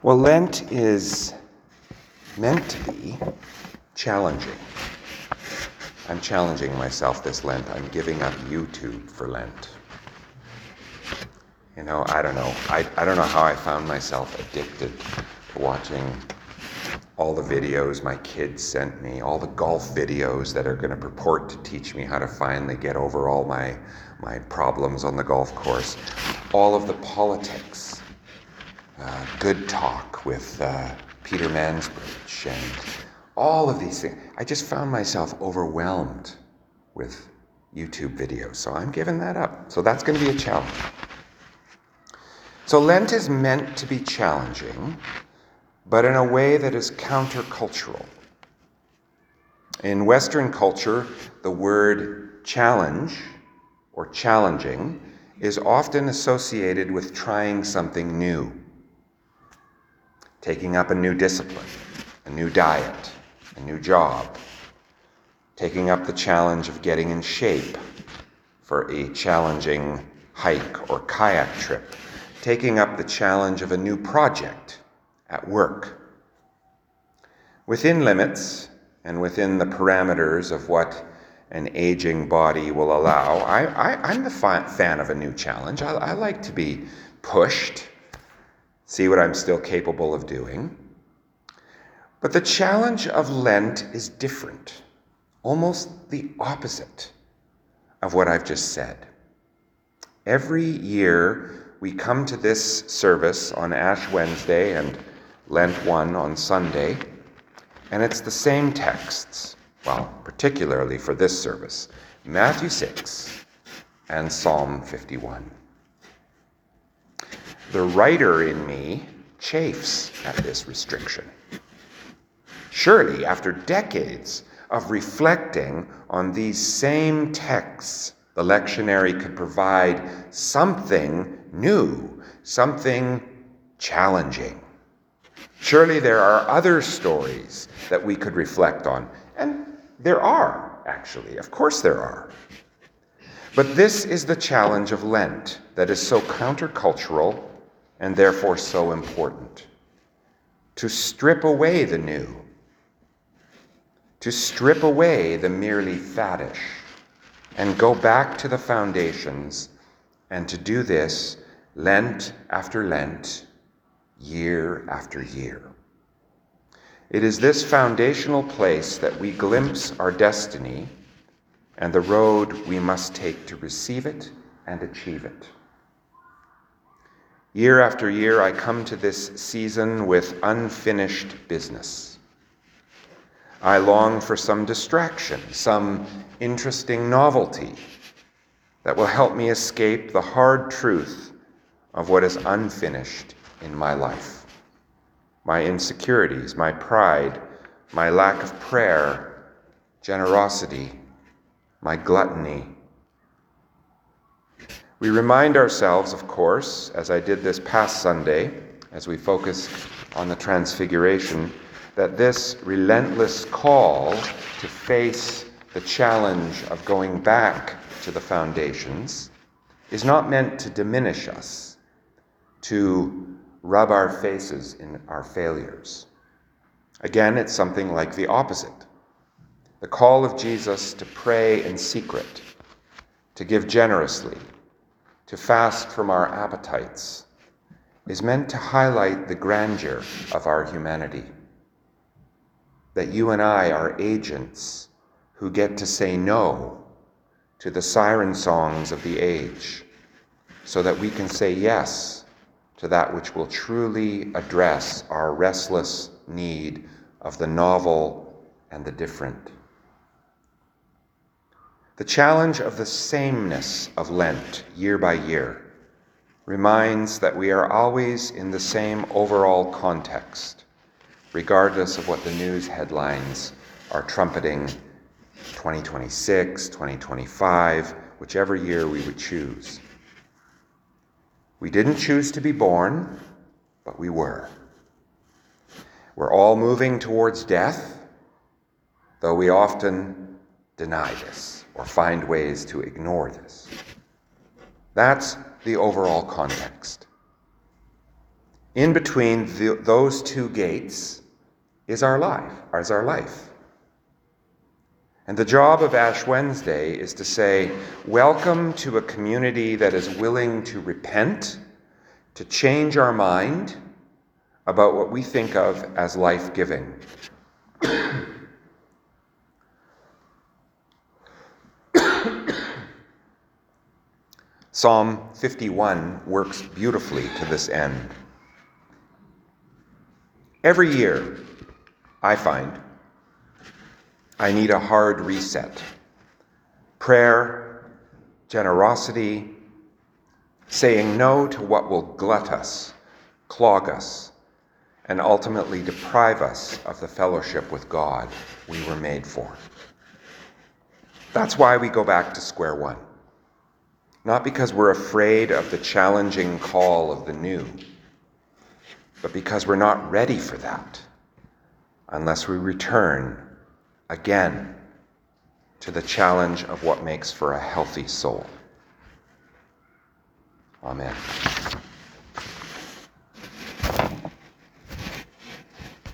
Well, Lent is meant to be challenging. I'm challenging myself this Lent. I'm giving up YouTube for Lent. I don't know. I don't know how I found myself addicted to watching all the videos my kids sent me, all the golf videos that are going to purport to teach me how to finally get over all my problems on the golf course, all of the politics, Good Talk with Peter Mansbridge, and all of these things. I just found myself overwhelmed with YouTube videos, so I'm giving that up. So that's going to be a challenge. So Lent is meant to be challenging, but in a way that is countercultural. In Western culture, the word challenge or challenging is often associated with trying something new, taking up a new discipline, a new diet, a new job, taking up the challenge of getting in shape for a challenging hike or kayak trip, taking up the challenge of a new project at work. Within limits and within the parameters of what an aging body will allow, I'm the fan of a new challenge. I like to be pushed, see what I'm still capable of doing. But the challenge of Lent is different, almost the opposite of what I've just said. Every year, we come to this service on Ash Wednesday and Lent 1 on Sunday, and it's the same texts, well, particularly for this service, Matthew 6 and Psalm 51. The writer in me chafes at this restriction. Surely, after decades of reflecting on these same texts, the lectionary could provide something new, something challenging. Surely there are other stories that we could reflect on. And there are, actually. Of course there are. But this is the challenge of Lent that is so countercultural and therefore so important. To strip away the new. To strip away the merely faddish. And go back to the foundations, and to do this Lent after Lent, year after year. It is this foundational place that we glimpse our destiny and the road we must take to receive it and achieve it. Year after year, I come to this season with unfinished business. I long for some distraction, some interesting novelty that will help me escape the hard truth of what is unfinished in my life. My insecurities, my pride, my lack of prayer, generosity, my gluttony. We remind ourselves, of course, as I did this past Sunday, as we focused on the Transfiguration, that this relentless call to face the challenge of going back to the foundations is not meant to diminish us, to rub our faces in our failures. Again, it's something like the opposite. The call of Jesus to pray in secret, to give generously, to fast from our appetites, is meant to highlight the grandeur of our humanity. That you and I are agents who get to say no to the siren songs of the age, so that we can say yes to that which will truly address our restless need of the novel and the different. The challenge of the sameness of Lent year by year reminds that we are always in the same overall context, regardless of what the news headlines are trumpeting, 2026, 2025, whichever year we would choose. We didn't choose to be born, but we were. We're all moving towards death, though we often deny this or find ways to ignore this. That's the overall context. In between those two gates is our life. And the job of Ash Wednesday is to say, welcome to a community that is willing to repent, to change our mind about what we think of as life-giving. Psalm 51 works beautifully to this end. Every year, I find, I need a hard reset. Prayer, generosity, saying no to what will glut us, clog us, and ultimately deprive us of the fellowship with God we were made for. That's why we go back to square one. Not because we're afraid of the challenging call of the new, but because we're not ready for that unless we return again to the challenge of what makes for a healthy soul. Amen.